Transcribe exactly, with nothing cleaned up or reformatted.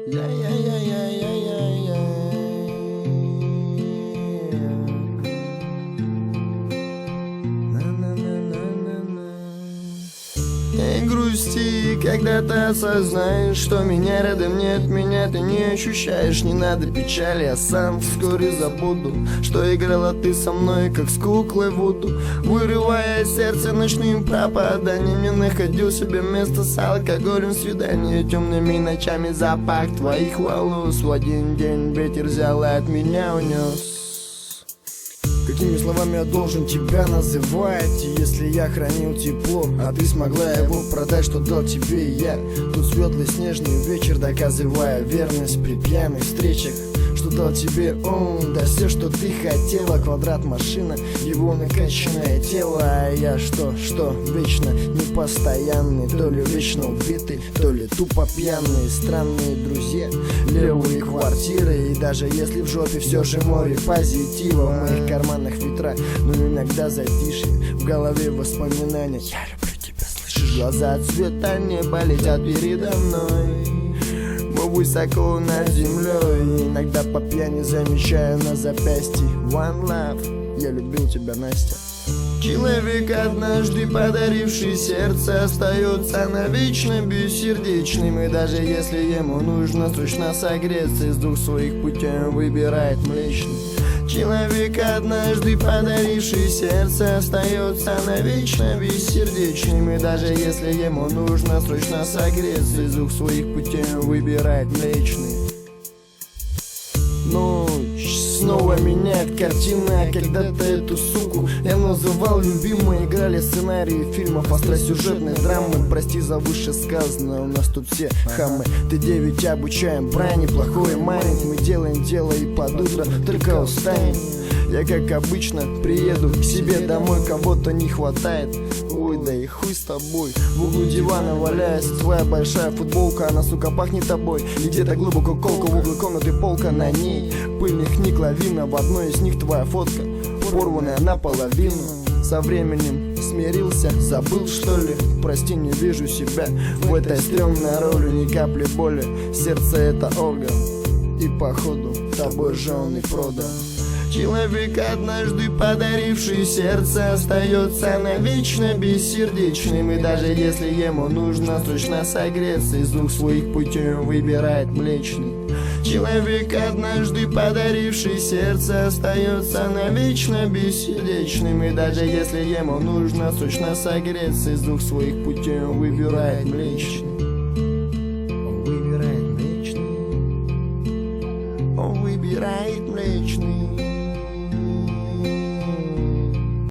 Не грусти, когда ты осознаешь, что меня рядом нет, меня ты не ощущаешь. Не надо печали, я сам вскоре забуду, что играла ты со мной, как с куклой Вуду. Вырывая сердце ночным пропаданием, не находил себе места с алкоголем. Свидание темными ночами, запах твоих волос. В один день ветер взял и от меня унес. Какими словами я должен тебя называть, если я хранил тепло, а ты смогла его продать, что дал тебе я? Тут светлый снежный вечер, доказывая верность при пьяных встречах, что дал тебе он, да все, что ты хотела. Квадрат машина, его накачанное тело. А я что, что, вечно непостоянный, то ли вечно убитый, то ли тупо пьяные. Странные друзья, левые квартиры, и даже если в жопе все же море позитива. В моих карманах ветра, но иногда затишье, в голове воспоминания. Я люблю тебя, слышишь? Глаза цвета неба летят передо мной, мы высоко над землей. Иногда по пьяни замечаю на запястье One Love, я любил тебя, Настя. Человек, однажды подаривший сердце, остается навечно бессердечным. И даже если ему нужно срочно согреться, из двух своих путей он выбирает млечный. Человек, однажды подаривший сердце, остается навечно бессердечным. И даже если ему нужно срочно согреться, из двух своих путей он выбирает млечный. Ночь снова меняет картины, а когда-то эту суку я называл любимой. Играли сценарии фильмов, остросюжетной драмы. Прости за вышесказанное, у нас тут все хамы. Ты девять обучаем брани, плохой майнинг. Мы делаем дело и под утро только устанем. Я, как обычно, приеду к себе домой, кого-то не хватает. Ой, да и хуй с тобой. В углу дивана валяется твоя большая футболка, она, сука, пахнет тобой. И где-то глубоко колка, в углу комнаты полка, на ней пыльных книг лавина. В одной из них твоя фотка, порванная наполовину. Со временем смирился, забыл, что ли? Прости, не вижу себя в этой стрёмной роли. Ни капли боли, сердце это орган, и походу тобой же он и продан. Человек, однажды подаривший сердце, остается навечно бессердечным. И даже если ему нужно срочно согреться, из двух своих путей он выбирает млечный. Человек, однажды подаривший сердце, остается навечно бессердечным. И даже если ему нужно срочно согреться, из двух своих путей он выбирает млечный. Он выбирает млечный. Он выбирает млечный.